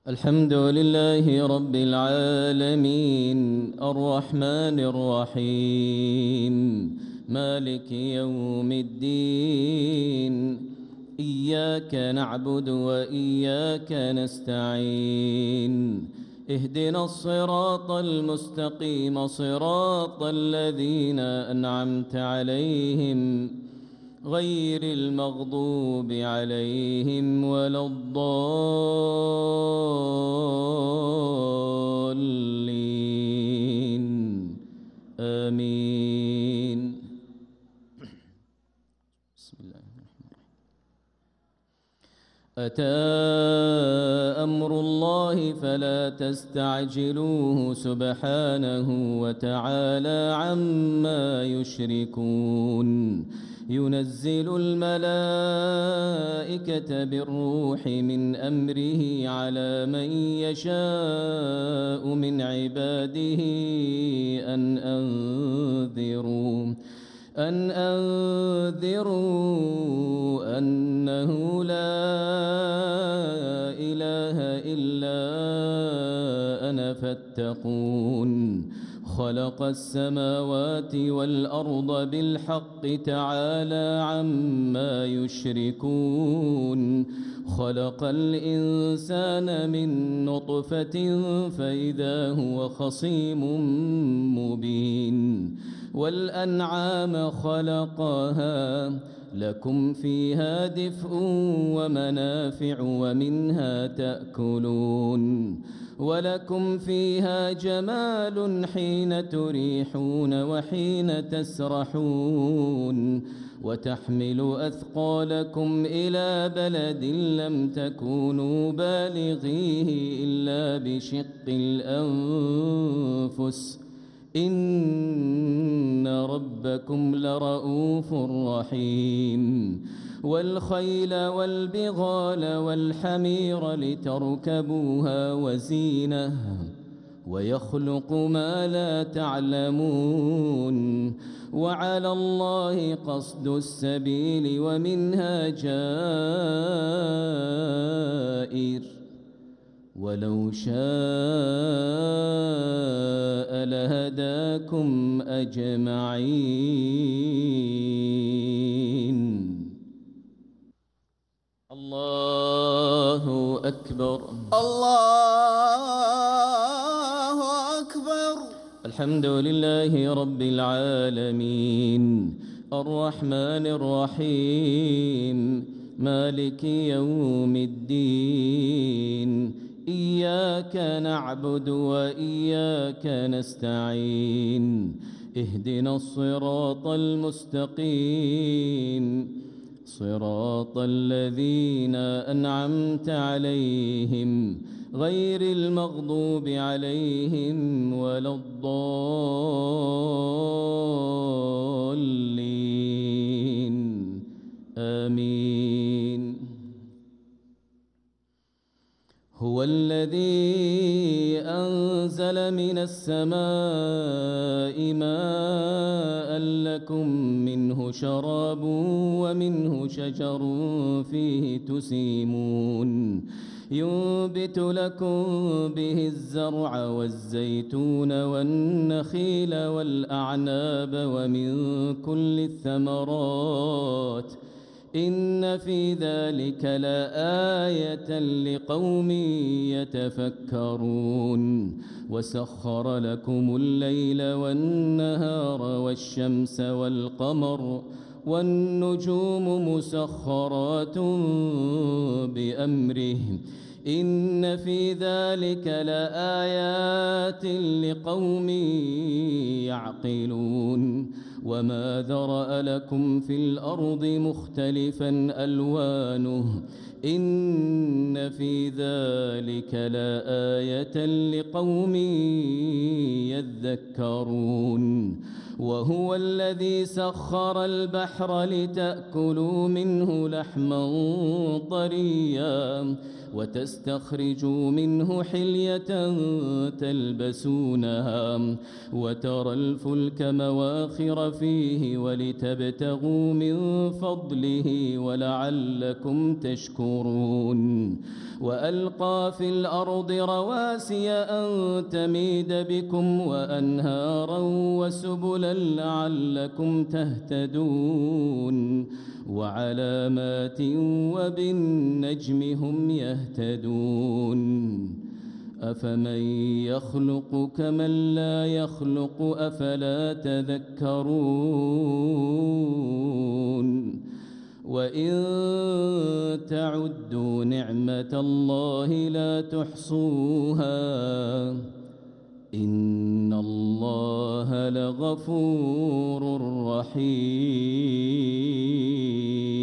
الحمد لله رب العالمين الرحمن الرحيم مالك يوم الدين إياك نعبد وإياك نستعين اهدنا الصراط المستقيم صراط الذين أنعمت عليهم غير المغضوب عليهم ولا الضالين آمين. بسم الله الرحمن الرحيم. أتى أمر الله فلا تستعجلوه سبحانه وتعالى عما يشركون. ينزل الملائكة بالروح من أمره على من يشاء من عباده أن أنذروا أنه لا إله إلا أنا فاتقون. خلق السماوات والأرض بالحق تعالى عما يشركون. خلق الإنسان من نطفة فإذا هو خصيم مبين. والأنعام خلقها لكم فيها دفء ومنافع ومنها تأكلون. ولكم فيها جمال حين تريحون وحين تسرحون. وتحمل أثقالكم إلى بلد لم تكونوا بالغيه إلا بشق الأنفس إن ربكم لرؤوف رحيم. والخيل والبغال والحمير لتركبوها وزينة ويخلق ما لا تعلمون. وعلى الله قصد السبيل ومنها جائر ولو شاء لهداكم أجمعين. الله أكبر. الله أكبر. الحمد لله رب العالمين الرحمن الرحيم مالك يوم الدين إياك نعبد وإياك نستعين اهدنا الصراط المستقيم صراط الذين أنعمت عليهم غير المغضوب عليهم ولا الضالين آمين. هو الذي أنزل من السماء ماء لكم منه شراب ومنه شجر فيه تسيمون. ينبت لكم به الزرع والزيتون والنخيل والأعناب ومن كل الثمرات إن في ذلك لآية لقوم يتفكرون. وسخر لكم الليل والنهار والشمس والقمر والنجوم مسخرات بأمره إن في ذلك لآيات لقوم يعقلون. وما ذرأ لكم في الأرض مختلفا ألوانه إن في ذلك لآية لقوم يذكرون. وهو الذي سخر البحر لتأكلوا منه لحما طريا وتستخرجوا منه حلية تلبسونها وترى الفلك مواخر فيه ولتبتغوا من فضله ولعلكم تشكرون وألقى في الأرض رواسي أن تميد بكم وأنهارا وسبلا لعلكم تهتدون وعلامات وبالنجم هم يهتدون أفمن يخلق كمن لا يخلق أفلا تذكرون وإن تعدوا نعمة الله لا تحصوها إن الله لغفور رحيم